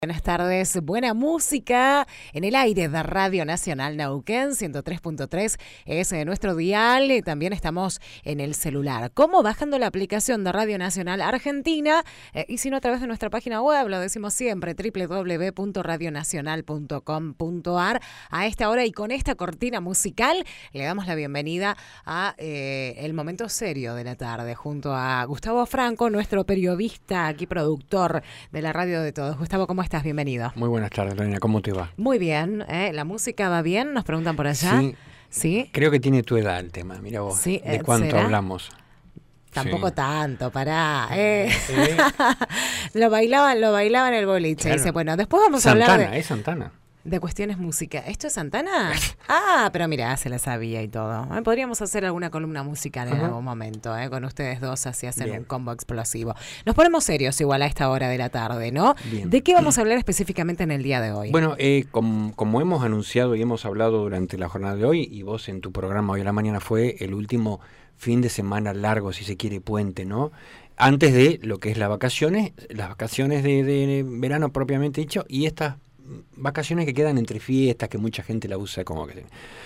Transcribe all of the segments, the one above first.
Buenas tardes, buena música en el aire de Radio Nacional Neuquén, 103.3 es nuestro dial, también estamos en el celular, como bajando la aplicación de Radio Nacional Argentina, y si no a través de nuestra página web, lo decimos siempre, www.radionacional.com.ar. A esta hora y con esta cortina musical le damos la bienvenida a el momento serio de la tarde, junto a Gustavo Franco, nuestro periodista, aquí productor de la Radio de Todos. Gustavo, ¿cómo estás? Bienvenido. Muy buenas tardes, Lorena. ¿Cómo te va? Muy bien. ¿La música va bien? Nos preguntan por allá. Sí. ¿Sí? Creo que tiene tu edad el tema. Mira vos, sí, ¿de cuánto ¿será? hablamos? Tampoco sí. tanto, pará. Lo bailaban en el boliche. Claro. Dice, bueno, después vamos Santana, a hablar es Santana. de cuestiones música. ¿Esto es Santana? Pero mira, se la sabía y todo. Podríamos hacer alguna columna musical en algún momento, con ustedes dos, así hacen Bien. un combo explosivo. Nos ponemos serios igual a esta hora de la tarde, ¿no? Bien. ¿De qué vamos a hablar específicamente en el día de hoy? Bueno, como hemos anunciado y hemos hablado durante la jornada de hoy, y vos en tu programa hoy a la mañana, fue el último fin de semana largo, si se quiere, puente, ¿no? Antes de lo que es las vacaciones de verano propiamente dicho, y estas vacaciones que quedan entre fiestas, que mucha gente la usa como que...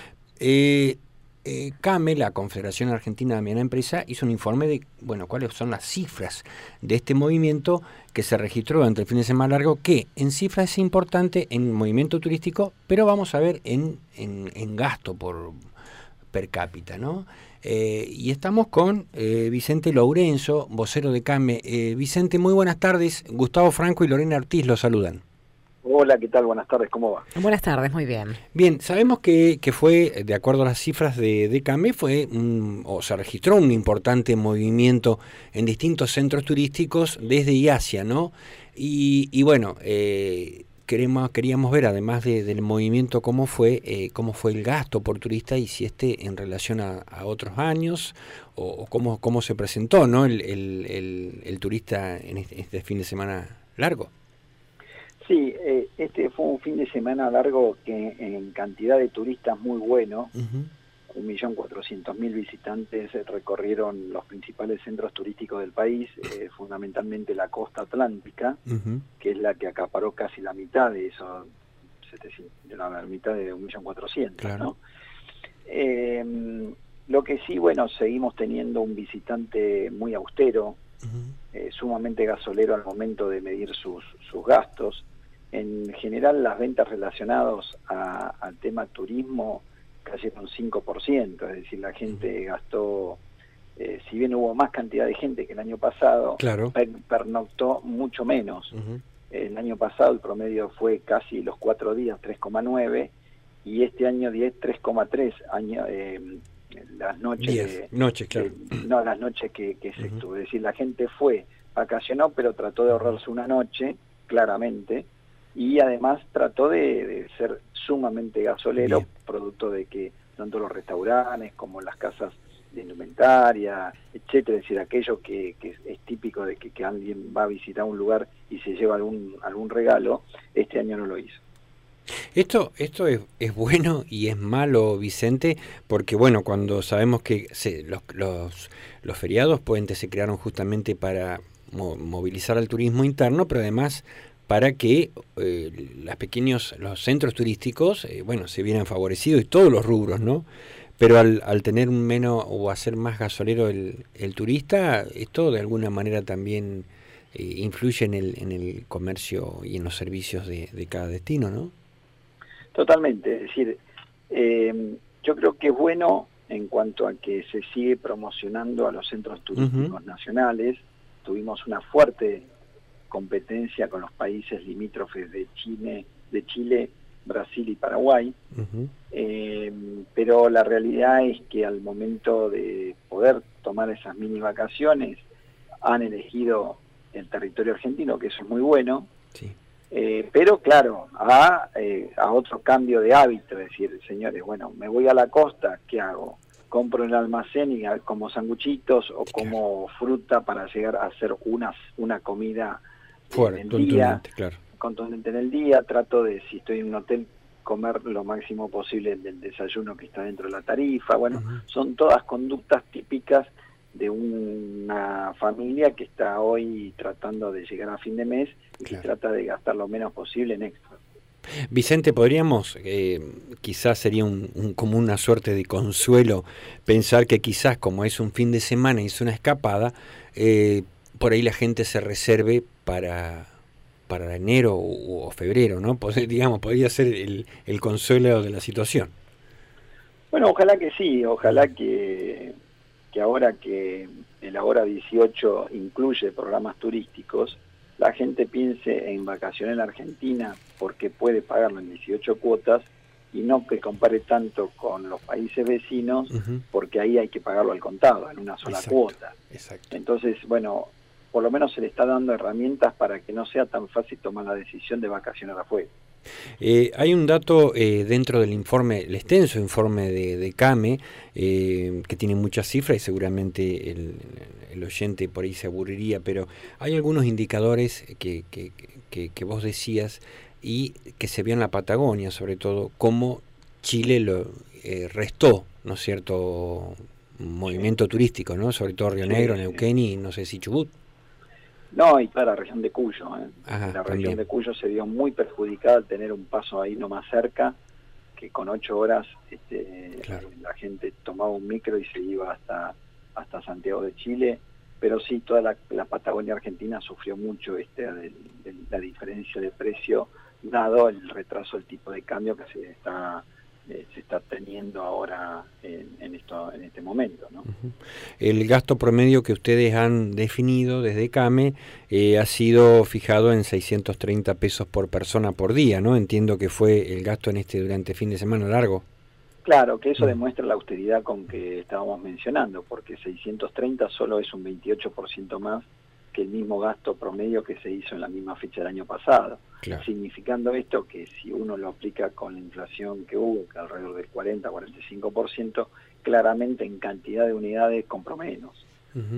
CAME, la Confederación Argentina de Mediana Empresa, hizo un informe de, bueno, cuáles son las cifras de este movimiento que se registró durante el fin de semana largo, que en cifras es importante en movimiento turístico, pero vamos a ver en gasto por per cápita, ¿no? Y estamos con Vicente Lourenço, vocero de CAME. Vicente, muy buenas tardes. Gustavo Franco y Lorena Ortiz los saludan. Hola, ¿qué tal? Buenas tardes, ¿cómo va? Buenas tardes, muy bien. Bien, sabemos que fue, de acuerdo a las cifras de CAME, se registró un importante movimiento en distintos centros turísticos desde y hacia, ¿no? Y bueno, queríamos ver, además del movimiento, cómo fue el gasto por turista y si en relación a otros años, o cómo se presentó, ¿no? el turista en este fin de semana largo. Sí, este fue un fin de semana largo que en cantidad de turistas muy bueno, 1.400.000 visitantes recorrieron los principales centros turísticos del país, fundamentalmente la costa atlántica, que es la que acaparó casi la mitad de eso, la mitad de 1.400.000, claro. ¿no? Lo que sí, bueno, seguimos teniendo un visitante muy austero, sumamente gasolero al momento de medir sus gastos. En general, las ventas relacionadas al tema turismo cayeron 5%, es decir, la gente gastó, si bien hubo más cantidad de gente que el año pasado, claro, pernoctó mucho menos. El año pasado el promedio fue casi los 4 días, 3,9, y este año 3,3 las noches. Claro. Las noches que se estuvo. Es decir, la gente vacacionó, pero trató de ahorrarse una noche, claramente, y además trató de ser sumamente gasolero, Bien. producto de que tanto los restaurantes como las casas de indumentaria, etcétera, es decir, aquello que es típico de que alguien va a visitar un lugar y se lleva algún regalo, este año no lo hizo. Esto es bueno y es malo, Vicente, porque bueno, cuando sabemos que los feriados puentes se crearon justamente para movilizar al turismo interno, pero además para que los centros turísticos, se vieran favorecidos y todos los rubros, ¿no? Pero al tener menos o hacer más gasolero el turista, esto de alguna manera también influye en el comercio y en los servicios de cada destino, ¿no? Totalmente, es decir, yo creo que es bueno en cuanto a que se sigue promocionando a los centros turísticos nacionales. Tuvimos una fuerte competencia con los países limítrofes de Chile, Brasil y Paraguay, pero la realidad es que al momento de poder tomar esas mini vacaciones han elegido el territorio argentino, que eso es muy bueno. Sí. Pero claro, a otro cambio de hábito, es decir, señores, bueno, me voy a la costa, ¿qué hago? Compro en el almacén y como sanguchitos o como fruta para llegar a hacer una comida fuera, en el día, claro. contundente en el día. Trato de, si estoy en un hotel, comer lo máximo posible del desayuno que está dentro de la tarifa. Bueno, son todas conductas típicas de una familia que está hoy tratando de llegar a fin de mes y que trata de gastar lo menos posible en extra. Vicente, podríamos, quizás sería como una suerte de consuelo, pensar que quizás como es un fin de semana y es una escapada, por ahí la gente se reserve para enero o febrero, ¿no? Digamos, podría ser el consuelo de la situación. Bueno, ojalá que sí, ojalá que ahora que el Ahora 18 incluye programas turísticos, la gente piense en vacaciones en Argentina porque puede pagarlo en 18 cuotas y no que compare tanto con los países vecinos, porque ahí hay que pagarlo al contado, en una sola cuota. Exacto. Entonces, bueno, por lo menos se le está dando herramientas para que no sea tan fácil tomar la decisión de vacacionar afuera. Hay un dato dentro del informe, el extenso informe de CAME, que tiene muchas cifras y seguramente el oyente por ahí se aburriría, pero hay algunos indicadores que vos decías y que se vio en la Patagonia, sobre todo, cómo Chile lo restó, ¿no es cierto?, movimiento turístico, ¿no? Sobre todo Río Negro, Neuquén y no sé si Chubut. No, y toda la región de Cuyo. Ajá, la región también. de Cuyo se vio muy perjudicada al tener un paso ahí no más cerca, que con 8 horas claro, la gente tomaba un micro y se iba hasta Santiago de Chile, pero sí, toda la Patagonia Argentina sufrió mucho de la diferencia de precio, dado el retraso del tipo de cambio que se está teniendo ahora en este momento, ¿no? El gasto promedio que ustedes han definido desde CAME ha sido fijado en 630 pesos por persona por día, ¿no? Entiendo que fue el gasto durante fin de semana largo. Claro, que eso demuestra la austeridad con que estábamos mencionando, porque 630 solo es un 28% más que el mismo gasto promedio que se hizo en la misma fecha del año pasado. Claro. Significando esto que si uno lo aplica con la inflación que hubo, que alrededor del 40-45%, claramente en cantidad de unidades compró menos.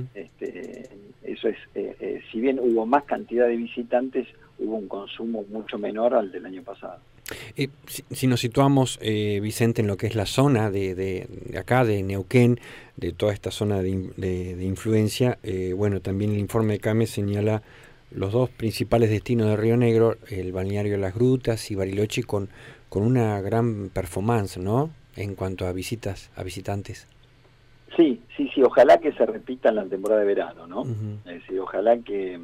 Eso es, si bien hubo más cantidad de visitantes, hubo un consumo mucho menor al del año pasado. Si nos situamos, Vicente, en lo que es la zona de acá, de Neuquén, de toda esta zona de influencia, bueno, también el informe de CAME señala los dos principales destinos de Río Negro, el balneario de Las Grutas y Bariloche, con una gran performance, ¿no?, en cuanto a visitantes. Sí, ojalá que se repita en la temporada de verano, ¿no? Es decir, ojalá que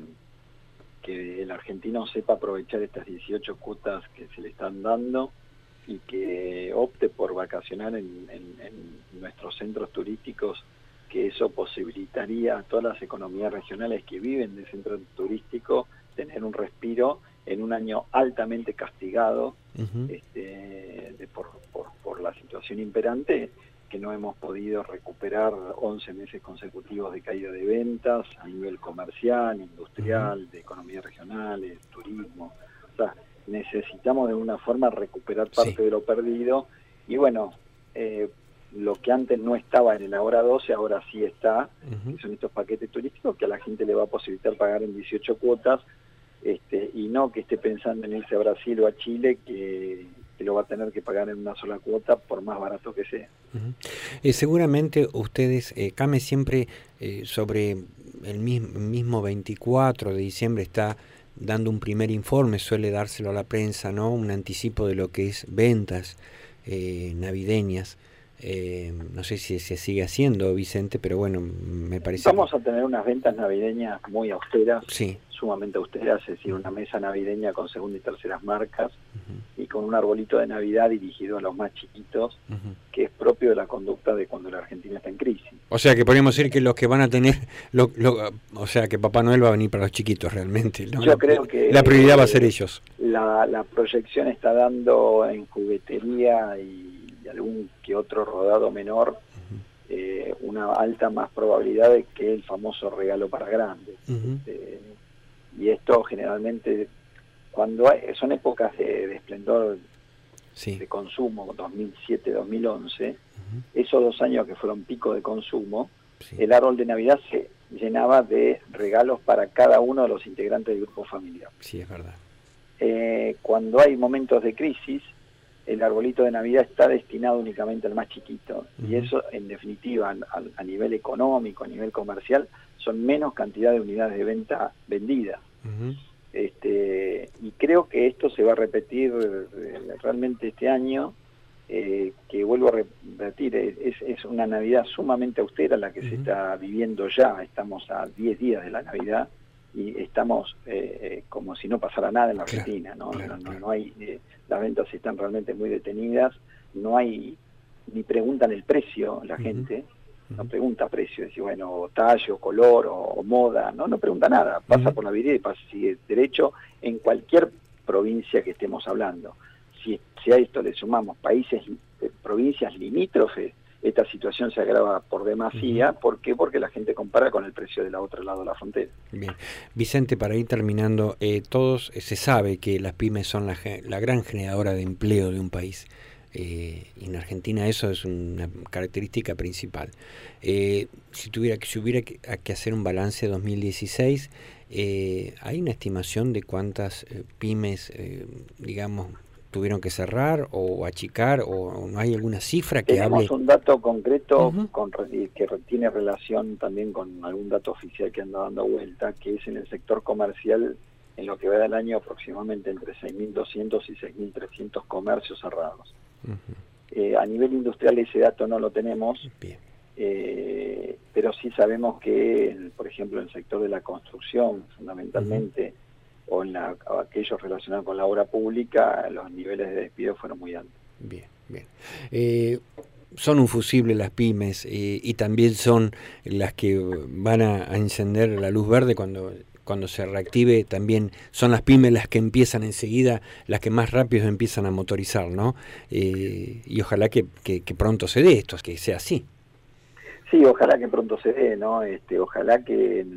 el argentino sepa aprovechar estas 18 cuotas que se le están dando y que opte por vacacionar en nuestros centros turísticos, que eso posibilitaría a todas las economías regionales que viven de centro turístico tener un respiro en un año altamente castigado por la situación imperante, que no hemos podido recuperar 11 meses consecutivos de caída de ventas a nivel comercial, industrial, de economías regionales, turismo. O sea, necesitamos de alguna forma recuperar parte de lo perdido y bueno, lo que antes no estaba en el Ahora 12, ahora sí está, que son estos paquetes turísticos que a la gente le va a posibilitar pagar en 18 cuotas y no que esté pensando en irse a Brasil o a Chile, que lo va a tener que pagar en una sola cuota por más barato que sea. Seguramente ustedes, CAME siempre sobre el mismo 24 de diciembre está dando un primer informe, suele dárselo a la prensa, ¿no?, un anticipo de lo que es ventas navideñas. No sé si se sigue haciendo, Vicente, pero bueno, me parece... Vamos a tener unas ventas navideñas muy austeras, sí, sumamente austeras, es decir, una mesa navideña con segunda y terceras marcas y con un arbolito de Navidad dirigido a los más chiquitos, que es propio de la conducta de cuando la Argentina está en crisis. O sea, que podríamos decir que los que van a tener, o sea, que Papá Noel va a venir para los chiquitos realmente, ¿no? Yo creo que la prioridad va a ser ellos. La proyección está dando en juguetería y algún que otro rodado menor, una alta más probabilidad de que el famoso regalo para grandes. Y esto generalmente, cuando son épocas de esplendor de consumo, 2007-2011, esos 2 años que fueron pico de consumo, el árbol de Navidad se llenaba de regalos para cada uno de los integrantes del grupo familiar. Sí, es verdad. Cuando hay momentos de crisis, el arbolito de Navidad está destinado únicamente al más chiquito, y eso en definitiva a nivel económico, a nivel comercial, son menos cantidad de unidades de venta vendidas. Y creo que esto se va a repetir realmente este año, que vuelvo a repetir, es una Navidad sumamente austera la que se está viviendo ya. Estamos a 10 días de la Navidad y estamos como si no pasara nada en la Argentina, ¿no? No hay, las ventas están realmente muy detenidas, no hay, ni preguntan el precio la gente, no pregunta precio, decir, bueno, tallo, color o moda, no pregunta nada, pasa por la vereda y sigue derecho en cualquier provincia que estemos hablando. Si a esto le sumamos provincias limítrofes, esta situación se agrava por demasía. ¿Por qué? Porque la gente compara con el precio del otro lado de la frontera. Bien. Vicente, para ir terminando, se sabe que las pymes son la gran generadora de empleo de un país. Y en Argentina eso es una característica principal. Si hubiera que hacer un balance 2016, ¿hay una estimación de cuántas pymes, digamos, tuvieron que cerrar o achicar, o no hay alguna cifra que hable? Tenemos un dato concreto que tiene relación también con algún dato oficial que anda dando vuelta, que es en el sector comercial, en lo que va del año aproximadamente entre 6.200 y 6.300 comercios cerrados. A nivel industrial ese dato no lo tenemos. Bien. Pero sí sabemos que, por ejemplo, en el sector de la construcción, fundamentalmente, o en aquellos relacionados con la obra pública, los niveles de despido fueron muy altos. Bien, bien. Son un fusible las pymes, y también son las que van a encender la luz verde cuando se reactive. También son las pymes las que empiezan enseguida, las que más rápido empiezan a motorizar, ¿no? Y ojalá que pronto se dé esto, que sea así. Sí, ojalá que pronto se dé, ¿no? Ojalá que en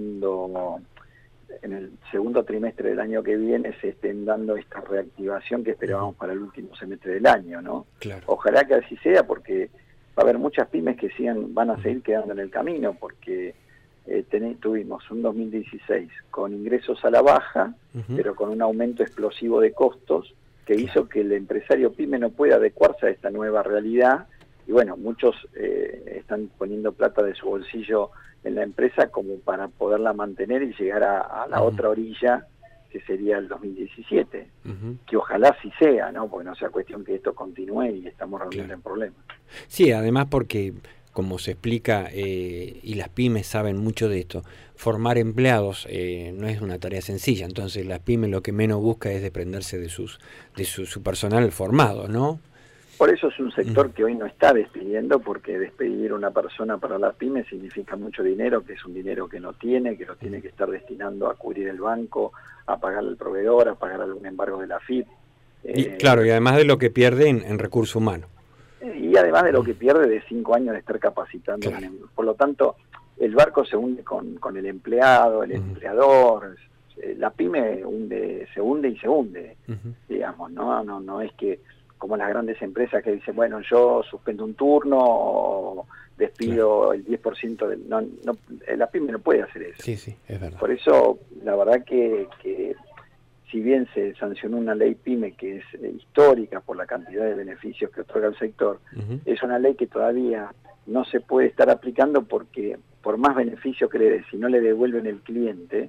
el segundo trimestre del año que viene se estén dando esta reactivación que esperábamos para el último semestre del año, ¿no? Claro. Ojalá que así sea, porque va a haber muchas pymes que van a seguir quedando en el camino, porque tuvimos un 2016 con ingresos a la baja, pero con un aumento explosivo de costos que hizo que el empresario pyme no pueda adecuarse a esta nueva realidad. Y bueno, muchos están poniendo plata de su bolsillo en la empresa como para poderla mantener y llegar a la otra orilla, que sería el 2017, que ojalá sí sea, ¿no? Porque no sea cuestión que esto continúe y estamos realmente en problemas. Sí, además porque, como se explica, y las pymes saben mucho de esto, formar empleados no es una tarea sencilla. Entonces las pymes lo que menos busca es desprenderse de su personal formado, ¿no? Por eso es un sector que hoy no está despidiendo, porque despedir a una persona para la pyme significa mucho dinero, que es un dinero que no tiene, que lo tiene que estar destinando a cubrir el banco, a pagar al proveedor, a pagar algún embargo de la AFIP. Claro, y además de lo que pierde en recurso humano. Y además de lo que pierde de 5 años de estar capacitando. Claro. Por lo tanto, el barco se hunde con el empleado, el empleador. La pyme se hunde, digamos, no es que como las grandes empresas que dicen, bueno, yo suspendo un turno o despido el 10%. La pyme no puede hacer eso. Sí, es verdad. Por eso, la verdad que si bien se sancionó una ley pyme que es histórica por la cantidad de beneficios que otorga el sector, es una ley que todavía no se puede estar aplicando porque por más beneficios que le dé, si no le devuelven el cliente,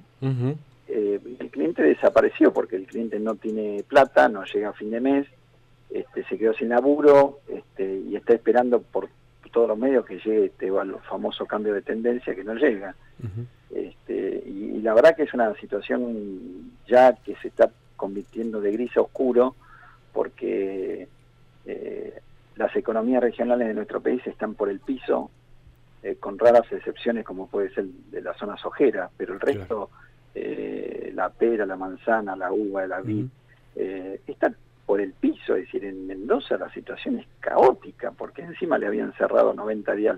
el cliente desapareció porque el cliente no tiene plata, no llega a fin de mes, se quedó sin laburo, y está esperando por todos los medios que llegue el famoso cambio de tendencia que no llega. Y la verdad que es una situación ya que se está convirtiendo de gris a oscuro, porque las economías regionales de nuestro país están por el piso, con raras excepciones como puede ser de la zona sojera, pero el resto, la pera, la manzana, la uva, la vid, están por el piso. Es decir, en Mendoza la situación es caótica, porque encima le habían cerrado 90 días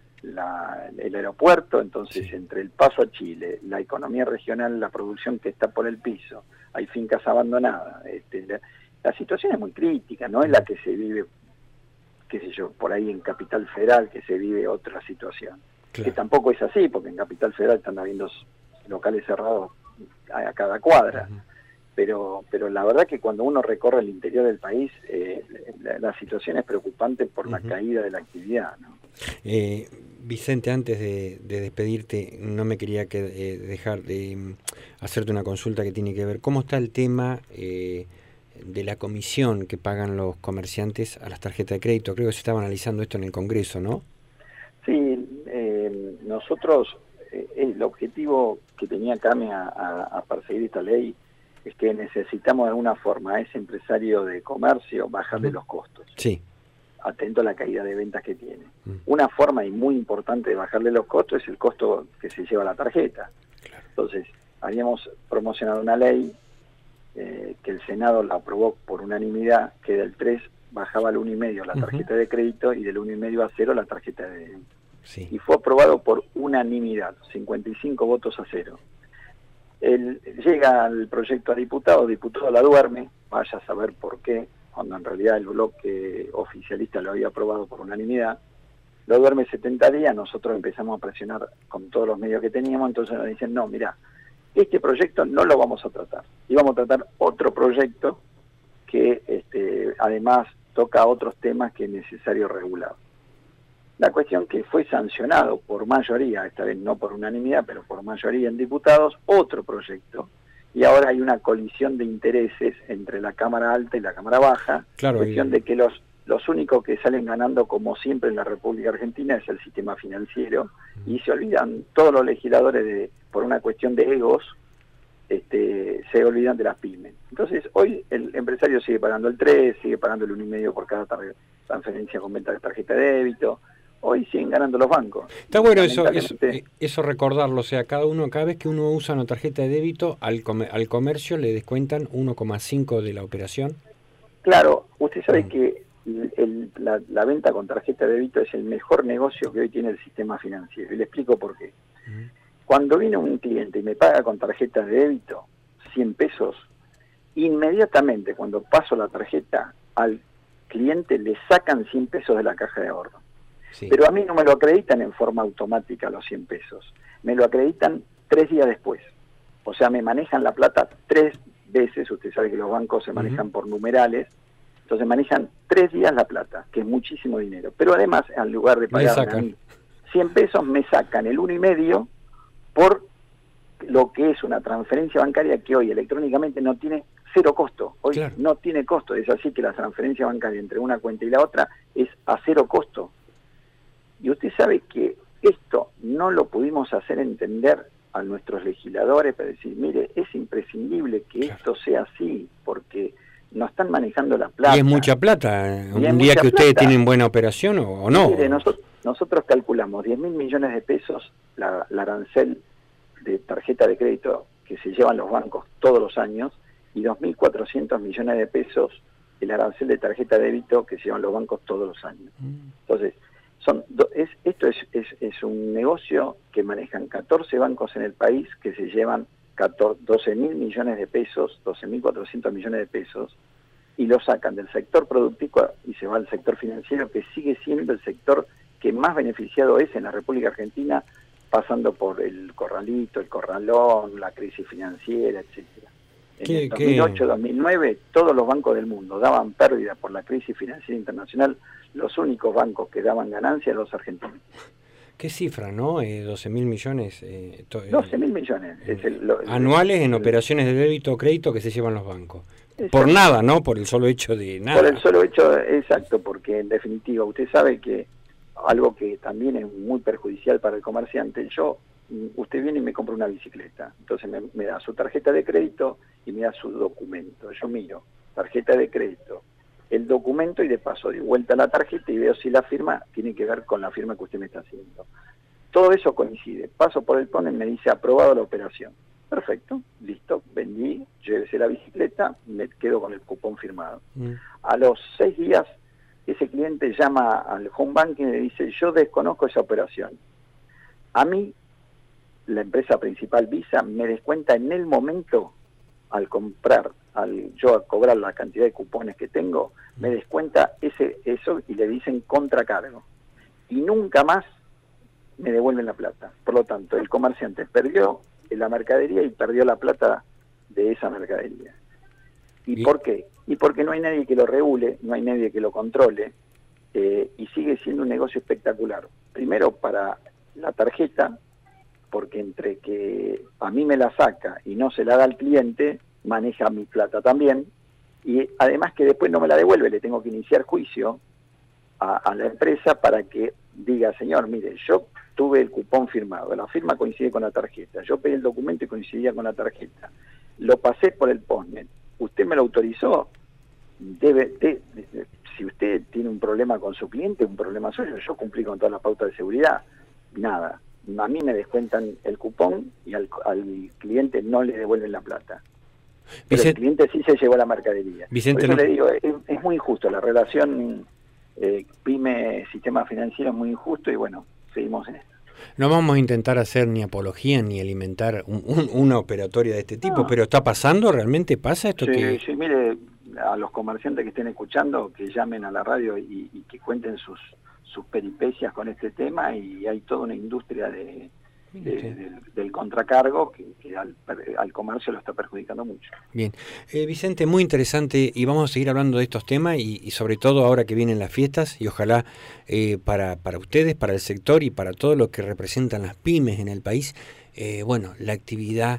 el aeropuerto. Entonces entre el paso a Chile, la economía regional, la producción que está por el piso, hay fincas abandonadas, la situación es muy crítica, no es la que se vive, qué sé yo, por ahí en Capital Federal, que se vive otra situación, que tampoco es así, porque en Capital Federal están habiendo locales cerrados a cada cuadra. pero la verdad que cuando uno recorre el interior del país, la situación es preocupante por la caída de la actividad, ¿no? Vicente, antes de despedirte, no me quería dejar de hacerte una consulta que tiene que ver, ¿cómo está el tema de la comisión que pagan los comerciantes a las tarjetas de crédito? Creo que se estaba analizando esto en el Congreso, ¿no? Sí, nosotros, el objetivo que tenía CAME a perseguir esta ley es que necesitamos de alguna forma a ese empresario de comercio bajarle los costos. Sí. Atento a la caída de ventas que tiene. Una forma y muy importante de bajarle los costos es el costo que se lleva la tarjeta. Claro. Entonces, habíamos promocionado una ley que el Senado la aprobó por unanimidad, que del 3 bajaba al 1,5 la tarjeta de crédito y del 1,5 a 0 la tarjeta de débito. Sí. Y fue aprobado por unanimidad, 55 votos a 0. Llega el proyecto a diputado la duerme, vaya a saber por qué, cuando en realidad el bloque oficialista lo había aprobado por unanimidad. Lo duerme 70 días, nosotros empezamos a presionar con todos los medios que teníamos, entonces nos dicen, no, mira, este proyecto no lo vamos a tratar, y vamos a tratar otro proyecto que además toca otros temas que es necesario regular. La cuestión que fue sancionado por mayoría, esta vez no por unanimidad, pero por mayoría en diputados, otro proyecto. Y ahora hay una colisión de intereses entre la Cámara Alta y la Cámara Baja, claro, cuestión de que los únicos que salen ganando, como siempre en la República Argentina, es el sistema financiero, y se olvidan todos los legisladores, por una cuestión de egos, se olvidan de las pymes. Entonces, hoy el empresario sigue pagando el 3, sigue pagando el 1,5 por cada transferencia con venta de tarjeta de débito. Hoy siguen ganando los bancos. Está bueno eso recordarlo, o sea, cada vez que uno usa una tarjeta de débito, al comercio le descuentan 1,5 de la operación. Claro, usted sabe que la venta con tarjeta de débito es el mejor negocio que hoy tiene el sistema financiero, y le explico por qué. Cuando viene un cliente y me paga con tarjeta de débito 100 pesos, inmediatamente cuando paso la tarjeta al cliente le sacan 100 pesos de la caja de ahorro. Sí. Pero a mí no me lo acreditan en forma automática los 100 pesos, me lo acreditan 3 días después. O sea, me manejan la plata 3 veces, usted sabe que los bancos se manejan por numerales, entonces manejan 3 días la plata, que es muchísimo dinero. Pero además, en lugar de pagarme a mí 100 pesos, me sacan el 1,5 por lo que es una transferencia bancaria que hoy electrónicamente no tiene cero costo. Hoy no tiene costo, es así que la transferencia bancaria entre una cuenta y la otra es a cero costo. Y usted sabe que esto no lo pudimos hacer entender a nuestros legisladores para decir, mire, es imprescindible que esto sea así, porque no están manejando la plata. Y es mucha plata, un día que ustedes tienen buena operación o no. Mire, nosotros calculamos 10.000 millones de pesos la arancel de tarjeta de crédito que se llevan los bancos todos los años, y 2.400 millones de pesos el arancel de tarjeta de débito que se llevan los bancos todos los años. Entonces, esto es un negocio que manejan 14 bancos en el país, que se llevan 12.000 millones de pesos, 12.400 millones de pesos, y lo sacan del sector productivo y se va al sector financiero, que sigue siendo el sector que más beneficiado es en la República Argentina, pasando por el corralito, el corralón, la crisis financiera, etcétera. En el 2008-2009 todos los bancos del mundo daban pérdida por la crisis financiera internacional. Los únicos bancos que daban ganancias eran los argentinos. ¿Qué cifra, no? 12.000 millones. 12.000 millones. Anuales en operaciones de débito o crédito que se llevan los bancos. Exacto. Por nada, ¿no? Por el solo hecho de nada. Por el solo hecho, exacto, porque en definitiva usted sabe que algo que también es muy perjudicial para el comerciante, usted viene y me compra una bicicleta, entonces me da su tarjeta de crédito y me da su documento. Yo miro, tarjeta de crédito, el documento, y de paso doy vuelta a la tarjeta y veo si la firma tiene que ver con la firma que usted me está haciendo. Todo eso coincide. Paso por el PONE y me dice aprobado la operación. Perfecto, listo, vendí, llévese la bicicleta, me quedo con el cupón firmado. A los 6 días, ese cliente llama al home banking y le dice, yo desconozco esa operación. A mí, la empresa principal Visa me descuenta en el momento, al comprar, yo a cobrar la cantidad de cupones que tengo, me descuenta eso y le dicen contracargo. Y nunca más me devuelven la plata. Por lo tanto, el comerciante perdió la mercadería y perdió la plata de esa mercadería. ¿Y por qué? Y porque no hay nadie que lo regule, no hay nadie que lo controle, y sigue siendo un negocio espectacular. Primero para la tarjeta, porque entre que a mí me la saca y no se la da al cliente, maneja mi plata también, y además que después no me la devuelve, le tengo que iniciar juicio a la empresa para que diga, señor, mire, yo tuve el cupón firmado, la firma coincide con la tarjeta, yo pedí el documento y coincidía con la tarjeta, lo pasé por el postnet, usted me lo autorizó, si usted tiene un problema con su cliente, un problema suyo, yo cumplí con todas las pautas de seguridad, nada, a mí me descuentan el cupón y al cliente no le devuelven la plata. Pero el cliente sí se llevó la mercadería. Vicente, por eso le digo, es muy injusto, la relación PYME-sistema financiero es muy injusto y bueno, seguimos en esto. No vamos a intentar hacer ni apología ni alimentar una operatoria de este tipo, pero ¿está pasando? ¿Realmente pasa esto? Sí, mire, a los comerciantes que estén escuchando, que llamen a la radio y que cuenten sus peripecias con este tema, y hay toda una industria del contracargo que al comercio lo está perjudicando mucho. Bien, Vicente, muy interesante, y vamos a seguir hablando de estos temas y sobre todo ahora que vienen las fiestas, y ojalá para ustedes, para el sector y para todo lo que representan las pymes en el país, bueno, la actividad,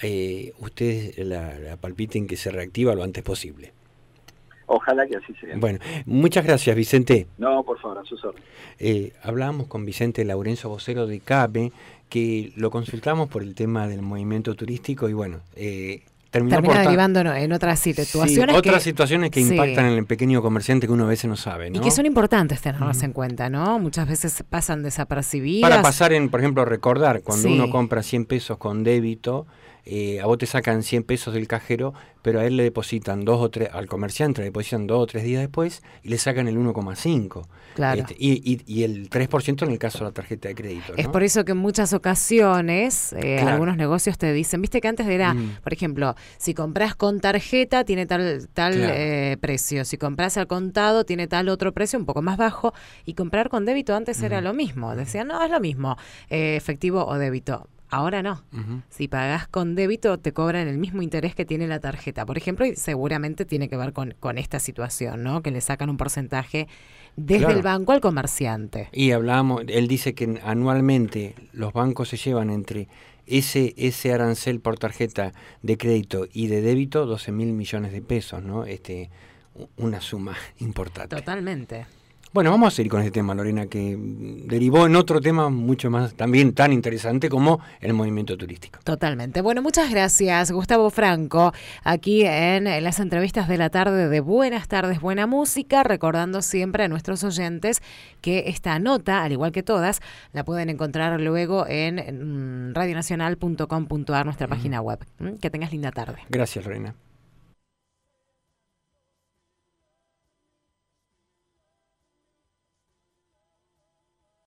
ustedes la palpiten que se reactiva lo antes posible. Ojalá que así sea. Bueno, muchas gracias, Vicente. No, por favor, a sus órdenes. Hablábamos con Vicente Laurenzo, vocero de CAPE, que lo consultamos por el tema del movimiento turístico y bueno, termina derivando en otras situaciones. Sí, otras situaciones que impactan en el pequeño comerciante que uno a veces no sabe, ¿no? Y que son importantes tenerlas en cuenta, ¿no? Muchas veces pasan desapercibidas. Para pasar por ejemplo, recordar, cuando uno compra 100 pesos con débito, a vos te sacan 100 pesos del cajero, pero a él le depositan 2 o 3, al comerciante le depositan 2 o 3 días después y le sacan el 1,5. Claro. Y el 3% en el caso de la tarjeta de crédito, ¿no? Es por eso que en muchas ocasiones algunos negocios te dicen, viste que antes era, por ejemplo, si compras con tarjeta tiene tal precio, si compras al contado tiene tal otro precio un poco más bajo, y comprar con débito antes era lo mismo, decían, no, es lo mismo, efectivo o débito. Ahora no. Si pagás con débito te cobran el mismo interés que tiene la tarjeta, por ejemplo, y seguramente tiene que ver con esta situación, ¿no? Que le sacan un porcentaje desde el banco al comerciante. Y hablábamos, él dice que anualmente los bancos se llevan entre ese arancel por tarjeta de crédito y de débito 12.000 millones de pesos, ¿no? Una suma importante. Totalmente. Bueno, vamos a seguir con este tema, Lorena, que derivó en otro tema mucho más también tan interesante como el movimiento turístico. Totalmente. Bueno, muchas gracias, Gustavo Franco, aquí en las entrevistas de la tarde de Buenas Tardes, Buena Música, recordando siempre a nuestros oyentes que esta nota, al igual que todas, la pueden encontrar luego en radionacional.com.ar, nuestra página web. Que tengas linda tarde. Gracias, Lorena.